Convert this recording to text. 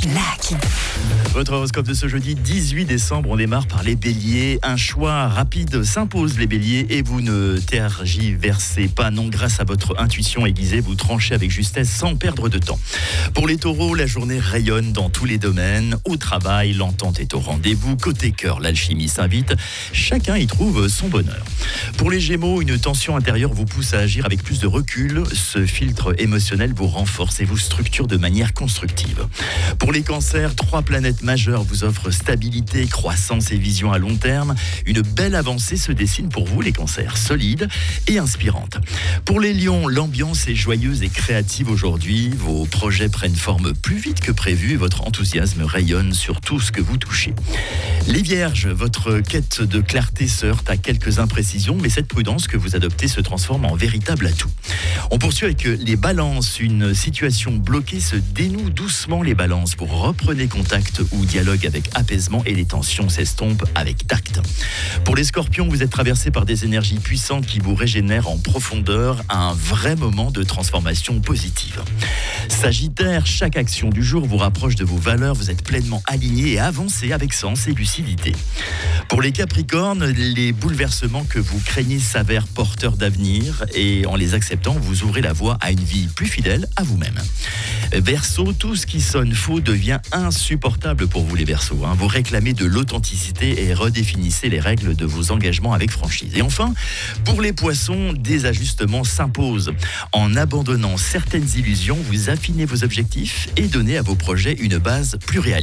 Lucky. Votre horoscope de ce jeudi 18 décembre, on démarre par les béliers. Un choix rapide s'impose les béliers et vous ne tergiversez pas. Non, grâce à votre intuition aiguisée, vous tranchez avec justesse sans perdre de temps. Pour les taureaux, la journée rayonne dans tous les domaines. Au travail, l'entente est au rendez-vous. Côté cœur, l'alchimie s'invite. Chacun y trouve son bonheur. Pour les gémeaux, une tension intérieure vous pousse à agir avec plus de recul. Ce filtre émotionnel vous renforce et vous structure de manière constructive. Pour les cancers, 3 planètes majeures vous offrent stabilité, croissance et vision à long terme. Une belle avancée se dessine pour vous, les cancers, solide et inspirante. Pour les lions, l'ambiance est joyeuse et créative aujourd'hui. Vos projets prennent forme plus vite que prévu et votre enthousiasme rayonne sur tout ce que vous touchez. Les vierges, votre quête de clarté se heurte à quelques imprécisions, mais cette prudence que vous adoptez se transforme en véritable atout. On poursuit avec les balances. Une situation bloquée se dénoue doucement, les balances. Vous reprenez contact ou dialogue avec apaisement et les tensions s'estompent avec tact. Pour les scorpions, vous êtes traversé par des énergies puissantes qui vous régénèrent en profondeur à un vrai moment de transformation positive. Sagittaire, chaque action du jour vous rapproche de vos valeurs, vous êtes pleinement aligné et avancez avec sens et lucidité. Pour les capricornes, les bouleversements que vous craignez s'avèrent porteurs d'avenir et en les acceptant, vous ouvrez la voie à une vie plus fidèle à vous-même. Verseau, tout ce qui sonne faux devient insupportable pour vous les Verseaux. Vous réclamez de l'authenticité et redéfinissez les règles de vos engagements avec franchise. Et enfin, pour les poissons, des ajustements s'imposent. En abandonnant certaines illusions, vous affinez vos objectifs et donnez à vos projets une base plus réaliste.